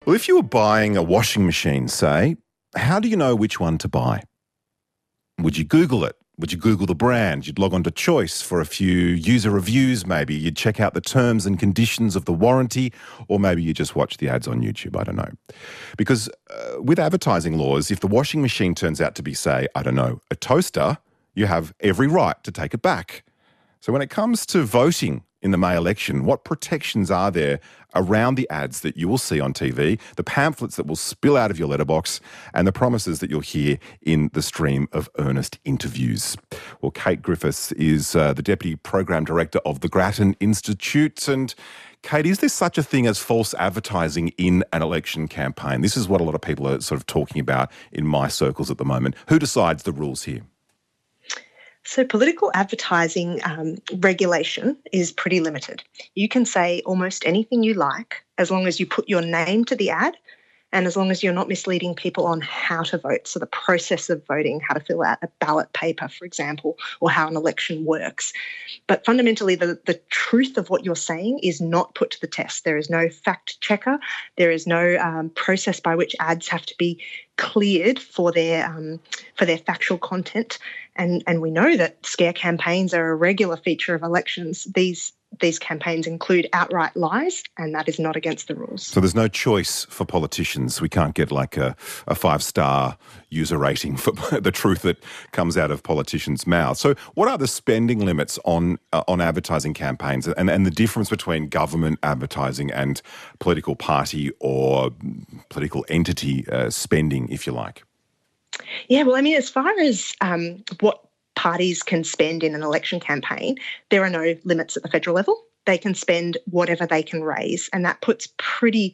Well, if you were buying a washing machine, say, how do you know which one to buy? Would you Google it? Would you Google the brand? You'd log on to Choice for a few user reviews maybe. You'd check out the terms and conditions of the warranty, or maybe you just watch the ads on YouTube. I don't know. Because with advertising laws, if the washing machine turns out to be, say, I don't know, a toaster, you have every right to take it back. So when it comes to voting in the May election, what protections are there around the ads that you will see on TV, the pamphlets that will spill out of your letterbox, and the promises that you'll hear in the stream of earnest interviews? Well, Kate Griffiths is the Deputy Program Director of the Grattan Institute. And Kate, is there such a thing as false advertising in an election campaign? This is what a lot of people are sort of talking about in my circles at the moment. Who decides the rules here? So political advertising regulation is pretty limited. You can say almost anything you like as long as you put your name to the ad and as long as you're not misleading people on how to vote. So the process of voting, how to fill out a ballot paper, for example, or how an election works. But fundamentally, the truth of what you're saying is not put to the test. There is no fact checker. There is no process by which ads have to be cleared for their factual content. And we know that scare campaigns are a regular feature of elections. These campaigns include outright lies, and that is not against the rules. So there's no choice for politicians. We can't get like a 5-star user rating for the truth that comes out of politicians' mouths. So what are the spending limits on advertising campaigns and the difference between government advertising and political party or political entity spending, if you like? Yeah, well, I mean, as far as what parties can spend in an election campaign, there are no limits at the federal level. They can spend whatever they can raise, and that puts a pretty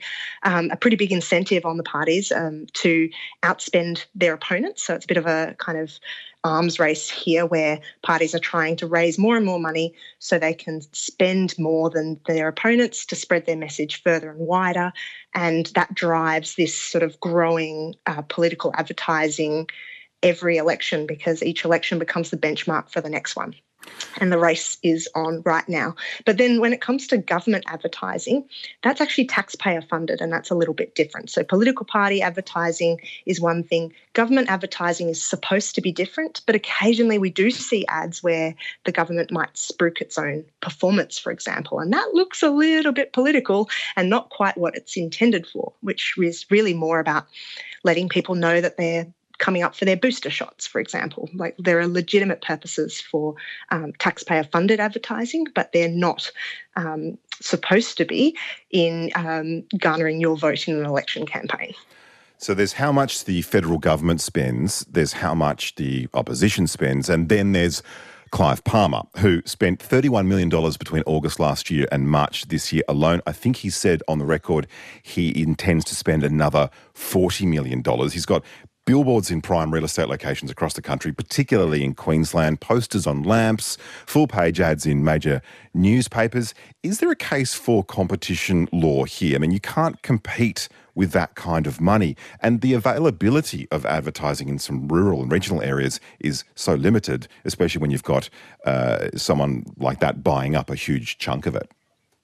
big incentive on the parties to outspend their opponents. So it's a bit of a kind of arms race here where parties are trying to raise more and more money so they can spend more than their opponents to spread their message further and wider. And that drives this sort of growing political advertising every election, because each election becomes the benchmark for the next one. And the race is on right now. But then when it comes to government advertising, that's actually taxpayer funded, and that's a little bit different. So political party advertising is one thing. Government advertising is supposed to be different, but occasionally we do see ads where the government might spruik its own performance, for example, and that looks a little bit political and not quite what it's intended for, which is really more about letting people know that they're coming up for their booster shots, for example. Like, there are legitimate purposes for taxpayer-funded advertising, but they're not supposed to be in garnering your vote in an election campaign. So there's how much the federal government spends, there's how much the opposition spends, and then there's Clive Palmer, who spent $31 million between August last year and March this year alone. I think he said on the record he intends to spend another $40 million. He's got billboards in prime real estate locations across the country, particularly in Queensland, posters on lamps, full-page ads in major newspapers. Is there a case for competition law here? I mean, you can't compete with that kind of money. And the availability of advertising in some rural and regional areas is so limited, especially when you've got someone like that buying up a huge chunk of it.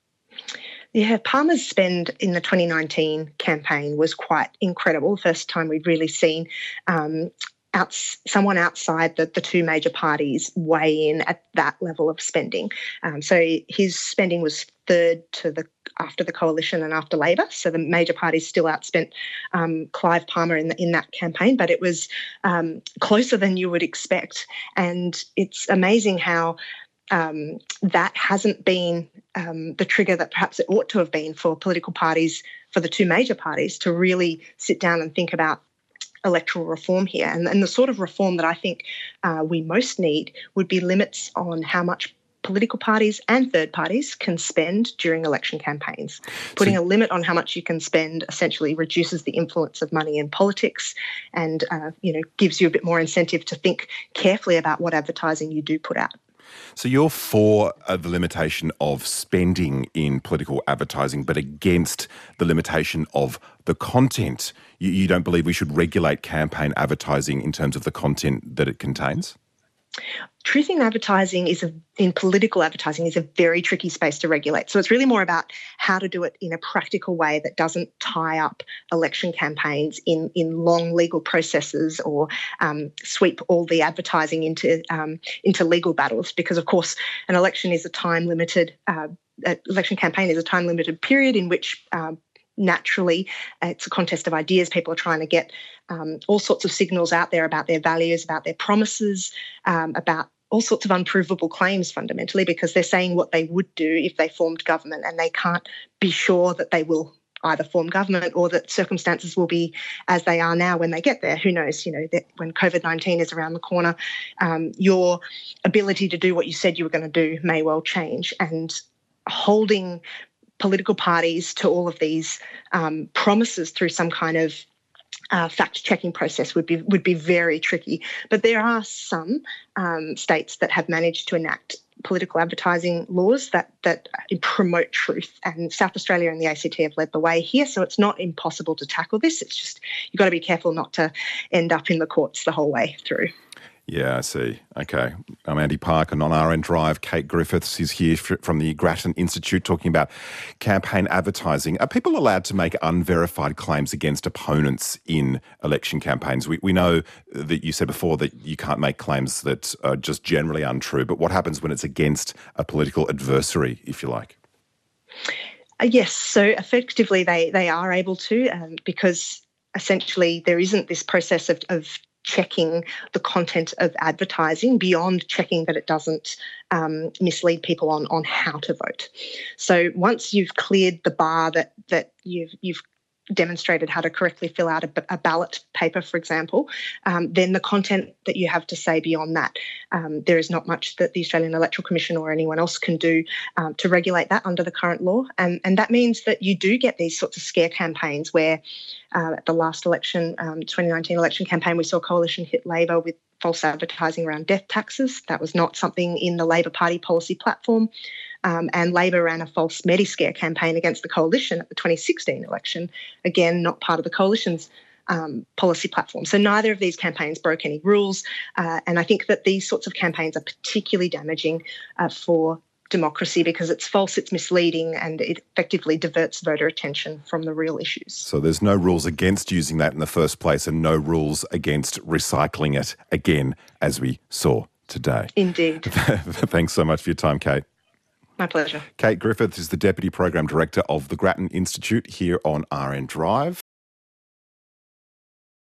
Yeah, Palmer's spend in the 2019 campaign was quite incredible. First time we'd really seen someone outside the two major parties weigh in at that level of spending. So his spending was third after the Coalition and after Labor. So the major parties still outspent Clive Palmer in that campaign, but it was closer than you would expect. And it's amazing how that hasn't been the trigger that perhaps it ought to have been for political parties, for the two major parties, to really sit down and think about electoral reform here. And the sort of reform that I think we most need would be limits on how much political parties and third parties can spend during election campaigns. Putting a limit on how much you can spend essentially reduces the influence of money in politics and gives you a bit more incentive to think carefully about what advertising you do put out. So you're for the limitation of spending in political advertising, but against the limitation of the content. You don't believe we should regulate campaign advertising in terms of the content that it contains? Truth in advertising in political advertising is a very tricky space to regulate. So it's really more about how to do it in a practical way that doesn't tie up election campaigns in long legal processes or sweep all the advertising into legal battles. Because of course, an election is a time limited. Election campaign is a time limited period in which naturally, it's a contest of ideas. People are trying to get all sorts of signals out there about their values, about their promises, about all sorts of unprovable claims fundamentally, because they're saying what they would do if they formed government, and they can't be sure that they will either form government or that circumstances will be as they are now when they get there. Who knows? That when COVID-19 is around the corner, your ability to do what you said you were going to do may well change. And holding political parties to all of these promises through some kind of fact-checking process would be very tricky. But there are some states that have managed to enact political advertising laws that promote truth, and South Australia and the ACT have led the way here. So it's not impossible to tackle this. It's just you've got to be careful not to end up in the courts the whole way through. Yeah, I see. Okay. I'm Andy Park, and on RN Drive, Kate Griffiths is here from the Grattan Institute talking about campaign advertising. Are people allowed to make unverified claims against opponents in election campaigns? We know that you said before that you can't make claims that are just generally untrue, but what happens when it's against a political adversary, if you like? Yes, so effectively they are able to, because essentially there isn't this process of checking the content of advertising beyond checking that it doesn't mislead people on how to vote. So once you've cleared the bar that you've demonstrated how to correctly fill out a ballot paper, for example, then the content that you have to say beyond that, there is not much that the Australian Electoral Commission or anyone else can do to regulate that under the current law. And that means that you do get these sorts of scare campaigns where at the last election, 2019 election campaign, we saw Coalition hit Labor with false advertising around death taxes. That was not something in the Labor Party policy platform. And Labor ran a false Mediscare campaign against the Coalition at the 2016 election, again, not part of the Coalition's policy platform. So neither of these campaigns broke any rules. And I think that these sorts of campaigns are particularly damaging for democracy because it's false, it's misleading, and it effectively diverts voter attention from the real issues. So there's no rules against using that in the first place and no rules against recycling it again, as we saw today. Indeed. Thanks so much for your time, Kate. My pleasure. Kate Griffith is the Deputy Program Director of the Grattan Institute here on RN Drive.